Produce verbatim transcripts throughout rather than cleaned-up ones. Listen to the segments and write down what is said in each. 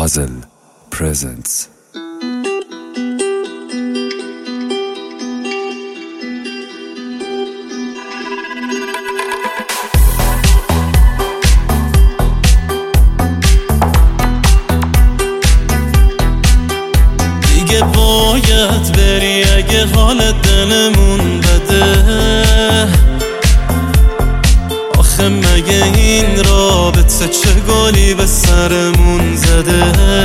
Puzzle presents. دیگه باید بری اگه حال دلمون بده. آخه مگه این رابطه چه گلی به سرمون زده؟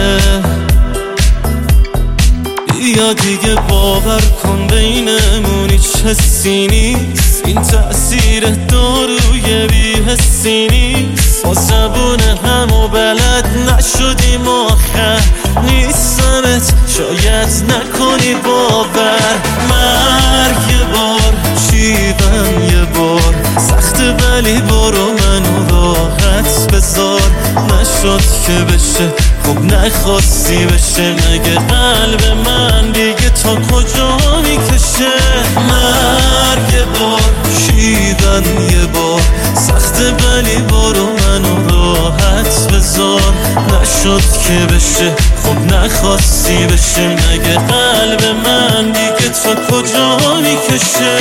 یا دیگه باور کن بینمون هیچ حسی نیست، این تأثیر داروی بی حسی نیست. با زبون هم و بلد نشدیم آخر نیستمت، شاید نکنی باور. مرگ یه بار، شیون یه بار سخته ولی برو منو راحت بذار. نشد که بشه خب نخواستی بشه، مگه قلب من دیگه تا کجا میکشه؟ مرگ یه بار، شیون یه بار سخته ولی برو منو راحت بذار. نشد که بشه خب نخواستی بشه، مگه قلب من دیگه تا کجا میکشه؟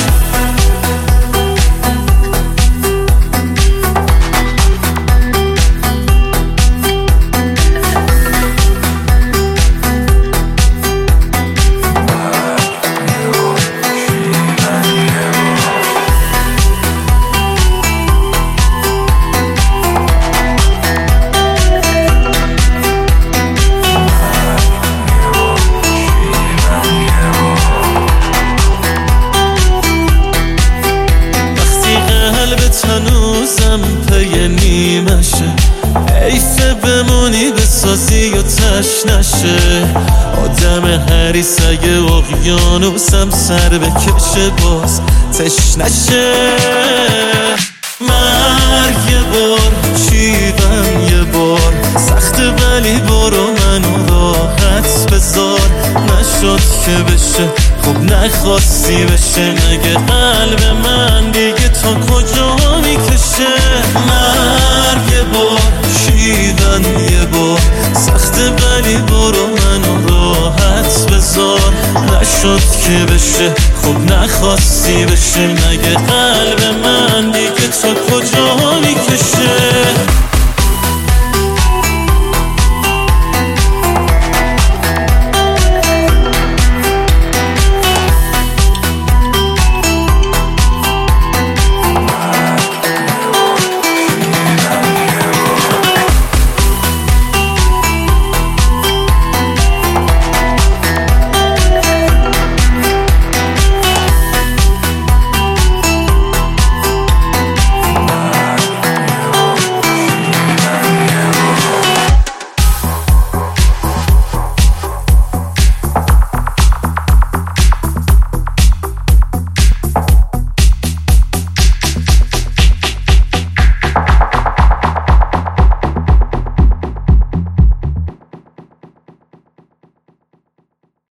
هنوزم پی نیمشه، حیفه بمونی بسازی و تش نشه. آدم حریص اگه اقیانوسم سر بکشه باز تش نشه. مرگ یه بار، شیون یه بار سخته ولی برو منو راحت بذار. نشد که بشه خب نخواستی بشه، مگه قلب من دیگه تا کجا میکشه؟ مرگ یه بار، شیون یه بار سخته ولی برو منو راحت بذار. نشد که بشه خب نخواستی بشه، مگه قلب من دیگه تا کجا